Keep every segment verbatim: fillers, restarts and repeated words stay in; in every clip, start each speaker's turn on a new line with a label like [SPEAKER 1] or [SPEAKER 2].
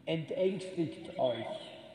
[SPEAKER 1] entängstigt euch.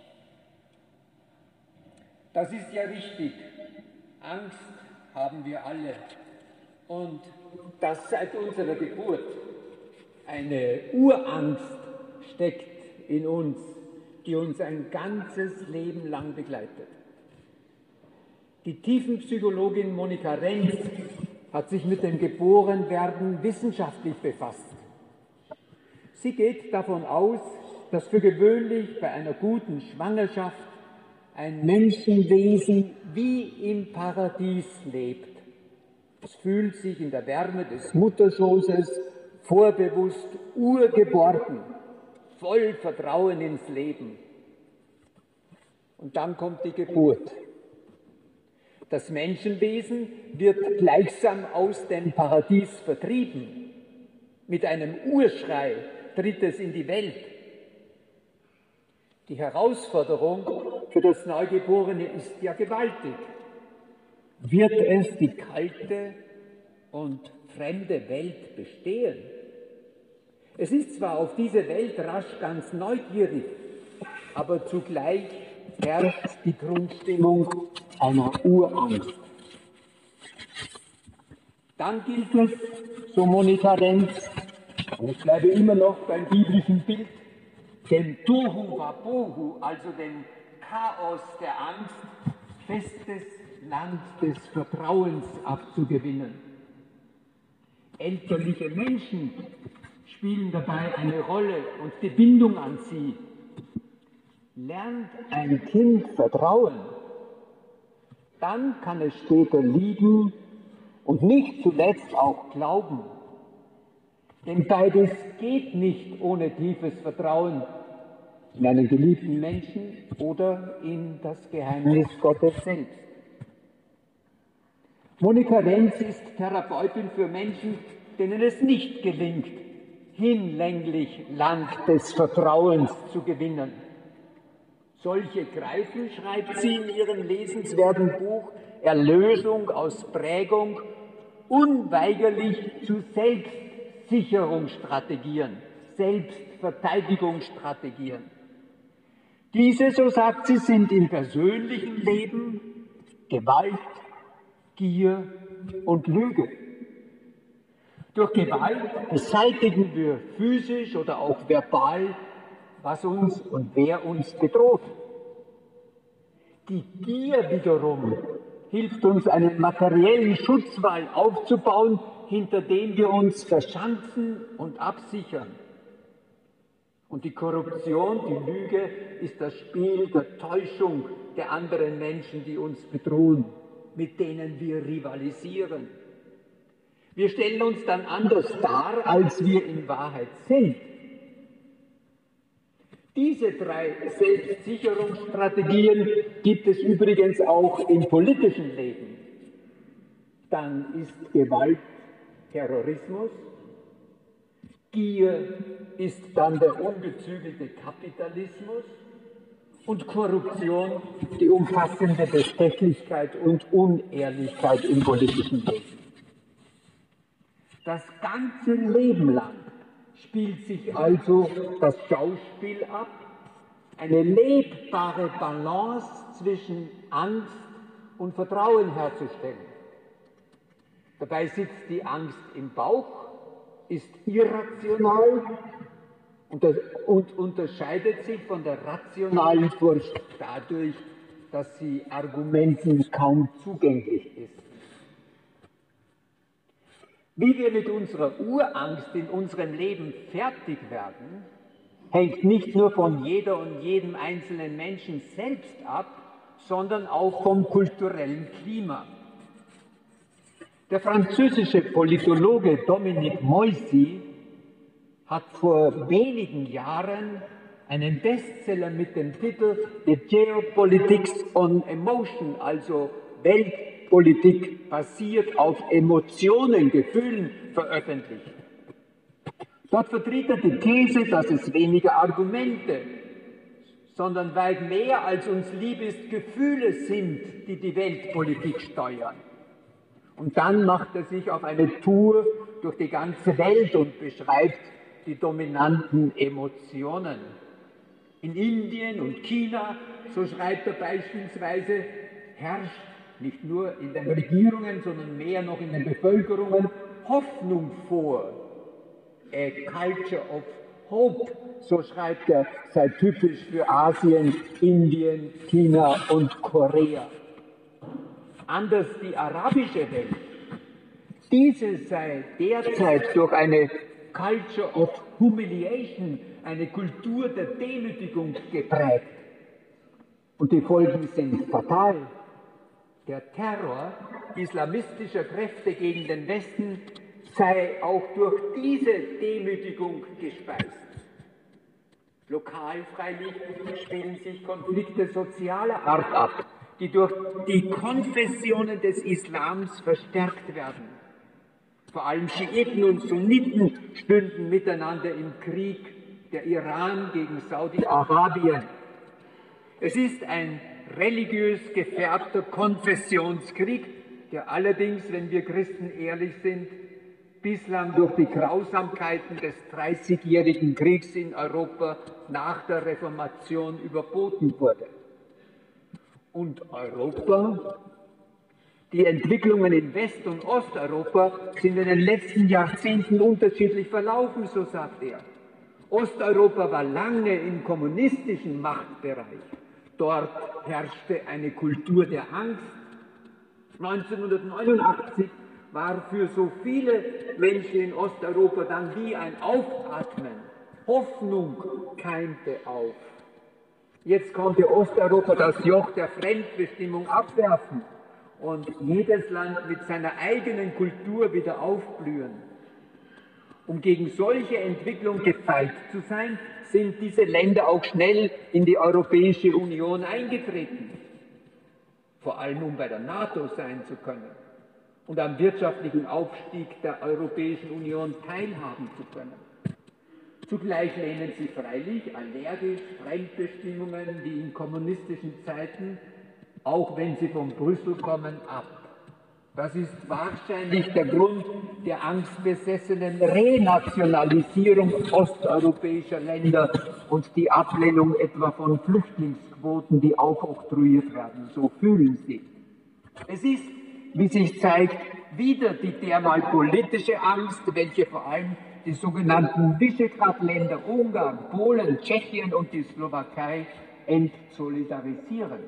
[SPEAKER 1] Das ist ja richtig. Angst haben wir alle. Und dass seit unserer Geburt eine Urangst steckt in uns, die uns ein ganzes Leben lang begleitet. Die Tiefenpsychologin Monika Renz hat sich mit dem Geborenwerden wissenschaftlich befasst. Sie geht davon aus, dass für gewöhnlich bei einer guten Schwangerschaft ein Menschenwesen wie im Paradies lebt. Es fühlt sich in der Wärme des Mutterschoßes vorbewusst urgeborgen, voll Vertrauen ins Leben. Und dann kommt die Geburt. Das Menschenwesen wird gleichsam aus dem Paradies vertrieben. Mit einem Urschrei tritt es in die Welt. Die Herausforderung für das Neugeborene ist ja gewaltig. Wird es die kalte und fremde Welt bestehen? Es ist zwar auf diese Welt rasch ganz neugierig, aber zugleich herrscht die Grundstimmung einer Urangst. Dann gilt es, so Monika Renz, und ich bleibe immer noch beim biblischen Bild, dem Tohu Wabohu, also dem Chaos der Angst, festes Land des Vertrauens abzugewinnen. Elterliche Menschen spielen dabei eine Rolle und die Bindung an sie. Lernt ein Kind Vertrauen, dann kann es später lieben und nicht zuletzt auch glauben. Denn beides geht nicht ohne tiefes Vertrauen in einen geliebten Menschen oder in das Geheimnis Gottes selbst. Monika Renz ist Therapeutin für Menschen, denen es nicht gelingt, hinlänglich Land des Vertrauens zu gewinnen. Solche greifen, schreibt sie in ihrem lesenswerten Buch Erlösung aus Prägung, unweigerlich zu Selbstsicherungsstrategien, Selbstverteidigungsstrategien. Diese, so sagt sie, sind im persönlichen Leben Gewalt, Gier und Lüge. Durch Gewalt beseitigen wir physisch oder auch verbal, was uns und wer uns bedroht. Die Gier wiederum hilft uns, einen materiellen Schutzwall aufzubauen, hinter dem wir uns verschanzen und absichern. Und die Korruption, die Lüge, ist das Spiel der Täuschung der anderen Menschen, die uns bedrohen, mit denen wir rivalisieren. Wir stellen uns dann anders dar, als wir in Wahrheit sind. Diese drei Selbstsicherungsstrategien gibt es übrigens auch im politischen Leben. Dann ist Gewalt Terrorismus, Gier ist dann der ungezügelte Kapitalismus und Korruption die umfassende Bestechlichkeit und Unehrlichkeit im politischen Leben. Das ganze Leben lang spielt sich also das Schauspiel ab, eine lebbare Balance zwischen Angst und Vertrauen herzustellen. Dabei sitzt die Angst im Bauch, ist irrational und, das, und unterscheidet sich von der rationalen Furcht dadurch, dass sie Argumenten kaum zugänglich ist. Wie wir mit unserer Urangst in unserem Leben fertig werden, hängt nicht nur von jeder und jedem einzelnen Menschen selbst ab, sondern auch vom kulturellen Klima. Der französische Politologe Dominique Moissy hat vor wenigen Jahren einen Bestseller mit dem Titel The Geopolitics on Emotion, also Weltpolitik basiert auf Emotionen, Gefühlen, veröffentlicht. Dort vertritt er die These, dass es weniger Argumente, sondern weit mehr als uns lieb ist, Gefühle sind, die die Weltpolitik steuern. Und dann macht er sich auf eine Tour durch die ganze Welt und beschreibt die dominanten Emotionen. In Indien und China, so schreibt er beispielsweise, herrscht nicht nur in den Regierungen, sondern mehr noch in den Bevölkerungen Hoffnung vor. A culture of hope, so schreibt er, sei typisch für Asien, Indien, China und Korea. Anders die arabische Welt. Diese sei derzeit durch eine Culture of Humiliation, eine Kultur der Demütigung geprägt. Und die Folgen sind fatal. Der Terror islamistischer Kräfte gegen den Westen sei auch durch diese Demütigung gespeist. Lokal freilich spielen sich Konflikte sozialer Art ab, die durch die Konfessionen des Islams verstärkt werden. Vor allem Schiiten und Sunniten stünden miteinander im Krieg, der Iran gegen Saudi-Arabien. Es ist ein religiös gefärbter Konfessionskrieg, der allerdings, wenn wir Christen ehrlich sind, bislang durch die Grausamkeiten des dreißigjährigen Kriegs in Europa nach der Reformation überboten wurde. Und Europa? Die Entwicklungen in West- und Osteuropa sind in den letzten Jahrzehnten unterschiedlich verlaufen, so sagt er. Osteuropa war lange im kommunistischen Machtbereich. Dort herrschte eine Kultur der Angst. neunzehnhundertneunundachtzig war für so viele Menschen in Osteuropa dann wie ein Aufatmen. Hoffnung keimte auf. Jetzt konnte Osteuropa das Joch der Fremdbestimmung abwerfen und jedes Land mit seiner eigenen Kultur wieder aufblühen. Um gegen solche Entwicklung gefeit zu sein, sind diese Länder auch schnell in die Europäische Union eingetreten. Vor allem um bei der NATO sein zu können und am wirtschaftlichen Aufstieg der Europäischen Union teilhaben zu können. Zugleich lehnen sie freilich allergisch Fremdbestimmungen wie in kommunistischen Zeiten, auch wenn sie von Brüssel kommen, ab. Das ist wahrscheinlich der Grund der angstbesessenen Renationalisierung osteuropäischer Länder und die Ablehnung etwa von Flüchtlingsquoten, die aufoktroyiert werden. So fühlen sie. Es ist, wie sich zeigt, wieder die dermal politische Angst, welche vor allem die sogenannten Visegrad-Länder Ungarn, Polen, Tschechien und die Slowakei entsolidarisieren.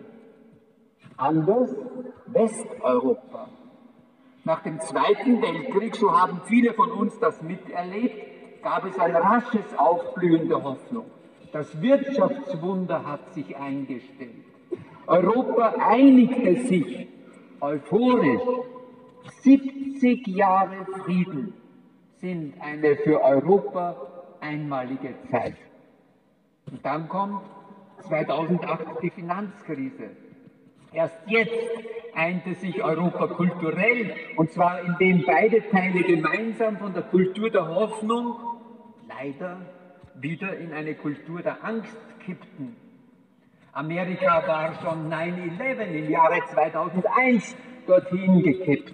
[SPEAKER 1] Anders Westeuropa. Nach dem Zweiten Weltkrieg, so haben viele von uns das miterlebt, gab es ein rasches Aufblühen der Hoffnung. Das Wirtschaftswunder hat sich eingestellt. Europa einigte sich euphorisch. siebzig Jahre Frieden sind eine für Europa einmalige Zeit. Und dann kommt zweitausendacht die Finanzkrise. Erst jetzt einte sich Europa kulturell, und zwar indem beide Teile gemeinsam von der Kultur der Hoffnung leider wieder in eine Kultur der Angst kippten. Amerika war schon neun elf im Jahre zweitausendeins dorthin gekippt.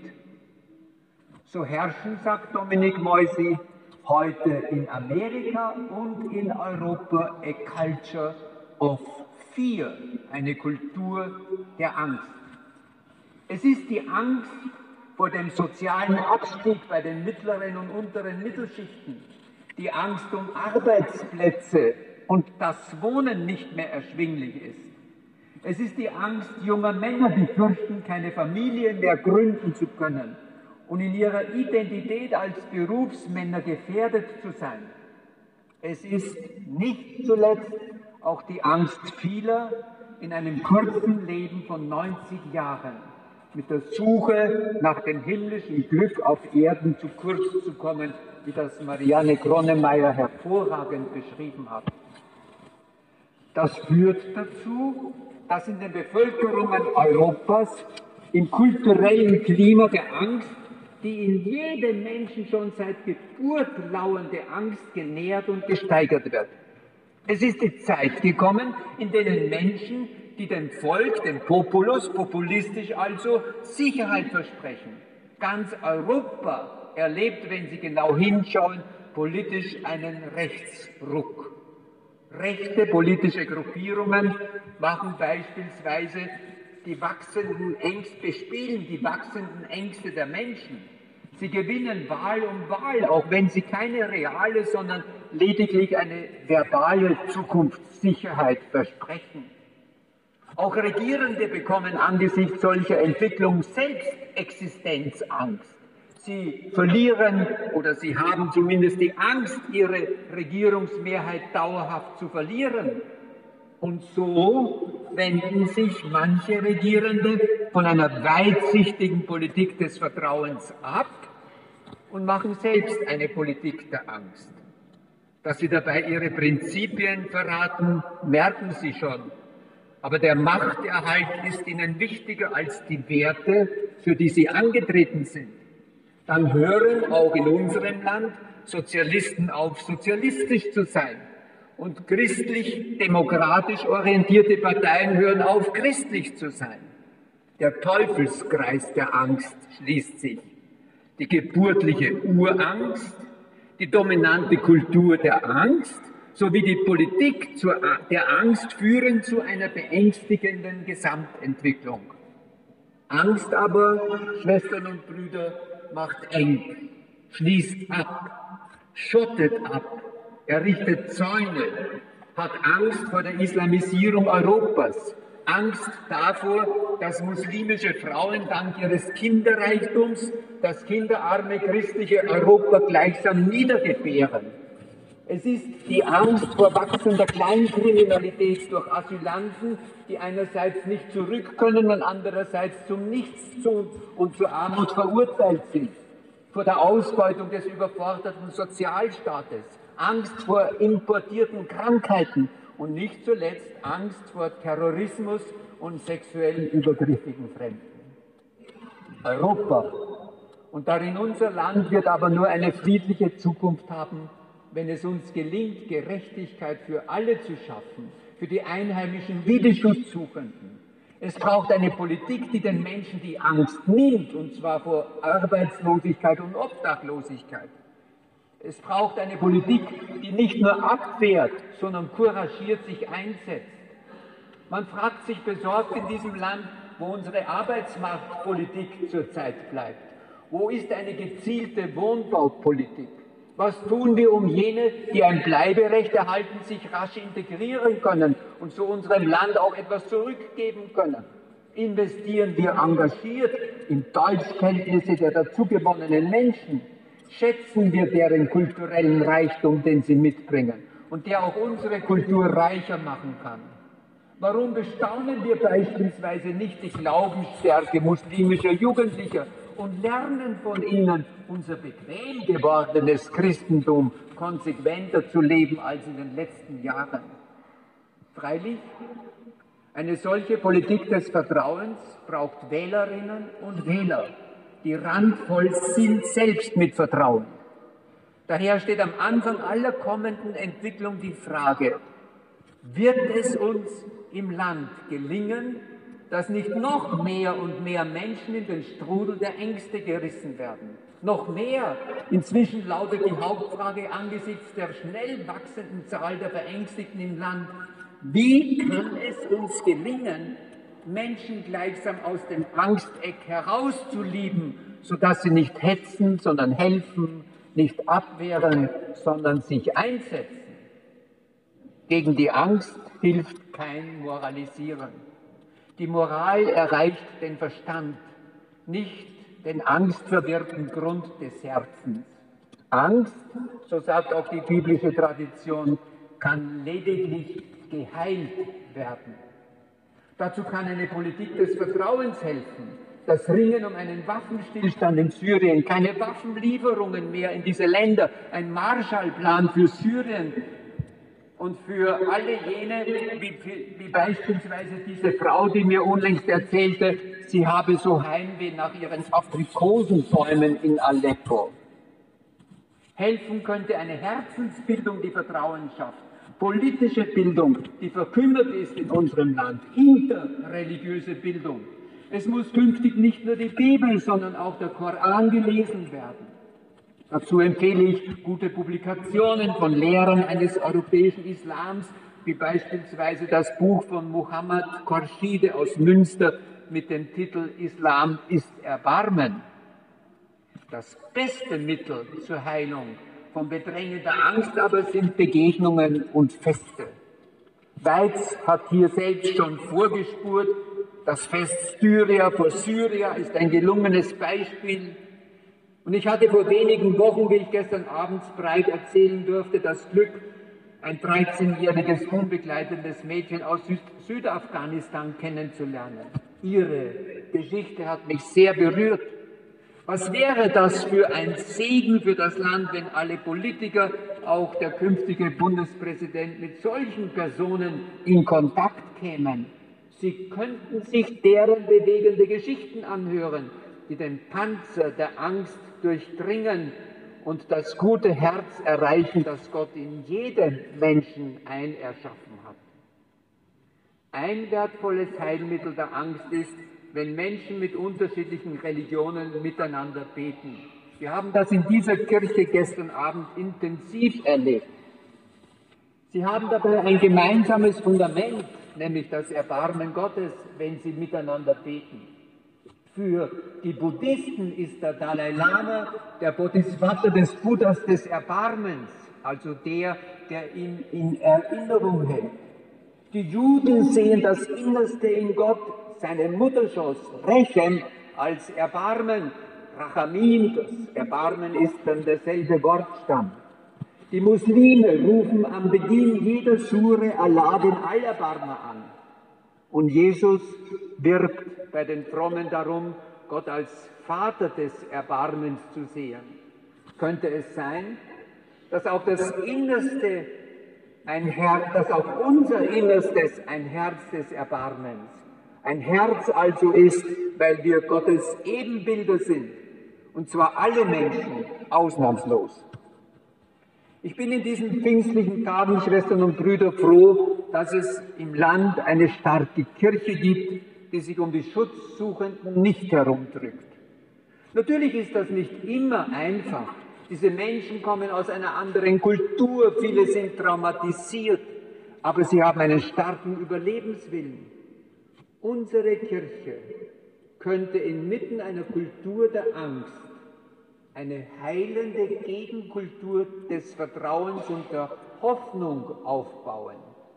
[SPEAKER 1] So herrschen, sagt Dominic Moisey, heute in Amerika und in Europa a culture of fear, eine Kultur der Angst. Es ist die Angst vor dem sozialen Abstieg bei den mittleren und unteren Mittelschichten, die Angst um Arbeitsplätze und das Wohnen nicht mehr erschwinglich ist. Es ist die Angst junger Männer, die fürchten, keine Familie mehr gründen zu können und in ihrer Identität als Berufsmänner gefährdet zu sein. Es ist nicht zuletzt auch die Angst vieler, in einem kurzen Leben von neunzig Jahren mit der Suche nach dem himmlischen Glück auf Erden zu kurz zu kommen, wie das Marianne Gronnemeyer hervorragend beschrieben hat. Das führt dazu, dass in den Bevölkerungen Europas im kulturellen Klima der Angst, die in jedem Menschen schon seit Geburt lauernde Angst genährt und gesteigert wird. Es ist die Zeit gekommen, in denen Menschen, die dem Volk, dem Populus, populistisch also, Sicherheit versprechen. Ganz Europa erlebt, wenn Sie genau hinschauen, politisch einen Rechtsruck. Rechte politische Gruppierungen machen beispielsweise die wachsenden Ängste, bespielen die wachsenden Ängste der Menschen. Sie gewinnen Wahl um Wahl, auch wenn sie keine reale, sondern lediglich eine verbale Zukunftssicherheit versprechen. Auch Regierende bekommen angesichts solcher Entwicklung selbst Existenzangst. Sie verlieren oder sie haben zumindest die Angst, ihre Regierungsmehrheit dauerhaft zu verlieren. Und so wenden sich manche Regierende von einer weitsichtigen Politik des Vertrauens ab und machen selbst eine Politik der Angst. Dass sie dabei ihre Prinzipien verraten, merken sie schon. Aber der Machterhalt ist ihnen wichtiger als die Werte, für die sie angetreten sind. Dann hören auch in unserem Land Sozialisten auf, sozialistisch zu sein. Und christlich-demokratisch orientierte Parteien hören auf, christlich zu sein. Der Teufelskreis der Angst schließt sich. Die geburtliche Urangst, die dominante Kultur der Angst sowie die Politik zur, der Angst führen zu einer beängstigenden Gesamtentwicklung. Angst aber, Schwestern und Brüder, macht eng, schließt ab, schottet ab, errichtet Zäune, hat Angst vor der Islamisierung Europas, Angst davor, dass muslimische Frauen dank ihres Kinderreichtums das kinderarme christliche Europa gleichsam niedergebären. Es ist die Angst vor wachsender Kleinkriminalität durch Asylanten, die einerseits nicht zurück können und andererseits zum Nichtstun und zur Armut verurteilt sind. Vor der Ausbeutung des überforderten Sozialstaates, Angst vor importierten Krankheiten und nicht zuletzt Angst vor Terrorismus und sexuell übergriffigen Fremden. Europa und darin unser Land wird aber nur eine friedliche Zukunft haben, wenn es uns gelingt, Gerechtigkeit für alle zu schaffen, für die einheimischen wie die Schutzsuchenden. Es braucht eine Politik, die den Menschen die Angst nimmt, und zwar vor Arbeitslosigkeit und Obdachlosigkeit. Es braucht eine Politik, die nicht nur abwehrt, sondern couragiert sich einsetzt. Man fragt sich besorgt in diesem Land, wo unsere Arbeitsmarktpolitik zurzeit bleibt. Wo ist eine gezielte Wohnbaupolitik? Was tun wir, um jene, die ein Bleiberecht erhalten, sich rasch integrieren können und so unserem Land auch etwas zurückgeben können? Investieren wir engagiert in Deutschkenntnisse der dazugewonnenen Menschen? Schätzen wir deren kulturellen Reichtum, den sie mitbringen und der auch unsere Kultur reicher machen kann? Warum bestaunen wir beispielsweise nicht die Glaubensstärke muslimischer Jugendlicher und lernen von ihnen, unser bequem gewordenes Christentum konsequenter zu leben als in den letzten Jahren? Freilich, eine solche Politik des Vertrauens braucht Wählerinnen und Wähler, die randvoll sind selbst mit Vertrauen. Daher steht am Anfang aller kommenden Entwicklung die Frage: Wird es uns im Land gelingen, dass nicht noch mehr und mehr Menschen in den Strudel der Ängste gerissen werden? Noch mehr, inzwischen lautet die Hauptfrage angesichts der schnell wachsenden Zahl der Verängstigten im Land: Wie kann es uns gelingen, Menschen gleichsam aus dem Angsteck herauszulieben, sodass sie nicht hetzen, sondern helfen, nicht abwehren, sondern sich einsetzen? Gegen die Angst hilft kein Moralisieren. Die Moral erreicht den Verstand, nicht den angstverwirrten Grund des Herzens. Angst, so sagt auch die biblische Tradition, kann lediglich geheilt werden. Dazu kann eine Politik des Vertrauens helfen. Das Ringen um einen Waffenstillstand in Syrien, keine Waffenlieferungen mehr in diese Länder, ein Marshallplan für Syrien und für alle jene, wie, wie beispielsweise diese Frau, die mir unlängst erzählte, sie habe so Heimweh nach ihren Aprikosenbäumen in Aleppo. Helfen könnte eine Herzensbildung, die Vertrauen schafft. Politische Bildung, die verkümmert ist in unserem Land, interreligiöse Bildung. Es muss künftig nicht nur die Bibel, sondern auch der Koran gelesen werden. Dazu empfehle ich gute Publikationen von Lehrern eines europäischen Islams, wie beispielsweise das Buch von Muhammad Khorshide aus Münster mit dem Titel Islam ist Erbarmen. Das beste Mittel zur Heilung von bedrängender Angst aber sind Begegnungen und Feste. Weiz hat hier selbst schon vorgespurt, das Fest Styria vor Syria ist ein gelungenes Beispiel. Und ich hatte vor wenigen Wochen, wie ich gestern abends breit erzählen durfte, das Glück, ein dreizehnjähriges unbegleitetes Mädchen aus Süd Südafghanistan kennenzulernen. Ihre Geschichte hat mich sehr berührt. Was wäre das für ein Segen für das Land, wenn alle Politiker, auch der künftige Bundespräsident, mit solchen Personen in Kontakt kämen? Sie könnten sich deren bewegende Geschichten anhören, die den Panzer der Angst durchdringen und das gute Herz erreichen, das Gott in jedem Menschen einerschaffen hat. Ein wertvolles Heilmittel der Angst ist, wenn Menschen mit unterschiedlichen Religionen miteinander beten. Wir haben das in dieser Kirche gestern Abend intensiv erlebt. Sie haben dabei ein gemeinsames Fundament, nämlich das Erbarmen Gottes, wenn sie miteinander beten. Für die Buddhisten ist der Dalai Lama der Bodhisattva des Buddhas des Erbarmens, also der, der ihn in Erinnerung hält. Die Juden sehen das Innerste in Gott, seinen Mutterschoss, Rechem, als Erbarmen. Rachamim, das Erbarmen ist dann derselbe Wortstamm. Die Muslime rufen am Beginn jeder Sure Allah den Allerbarmer an. Und Jesus wirbt bei den Frommen darum, Gott als Vater des Erbarmens zu sehen. Könnte es sein, dass auch das Innerste ein Herz, dass auch unser Innerstes ein Herz des Erbarmens, ein Herz also ist, weil wir Gottes Ebenbilder sind, und zwar alle Menschen ausnahmslos. Ich bin in diesen pfingstlichen Tagen, Schwestern und Brüder, froh, dass es im Land eine starke Kirche gibt, die sich um die Schutzsuchenden nicht herumdrückt. Natürlich ist das nicht immer einfach. Diese Menschen kommen aus einer anderen Kultur, viele sind traumatisiert, aber sie haben einen starken Überlebenswillen. Unsere Kirche könnte inmitten einer Kultur der Angst eine heilende Gegenkultur des Vertrauens und der Hoffnung aufbauen.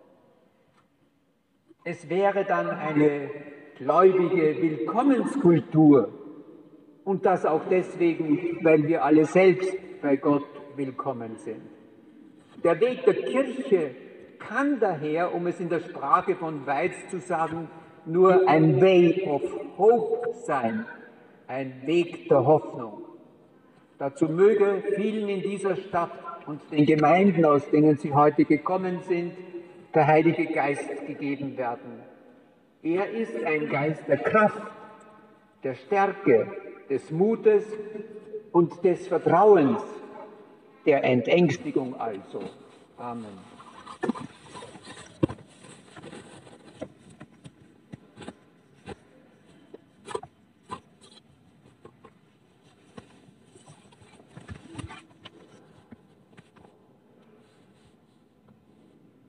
[SPEAKER 1] Es wäre dann eine gläubige Willkommenskultur, und das auch deswegen, weil wir alle selbst bei Gott willkommen sind. Der Weg der Kirche kann daher, um es in der Sprache von Weiz zu sagen, nur ein Way of Hope sein, ein Weg der Hoffnung. Dazu möge vielen in dieser Stadt und den Gemeinden, aus denen sie heute gekommen sind, der Heilige Geist gegeben werden. Er ist ein Geist der Kraft, der Stärke, des Mutes und des Vertrauens, der Entängstigung also. Amen.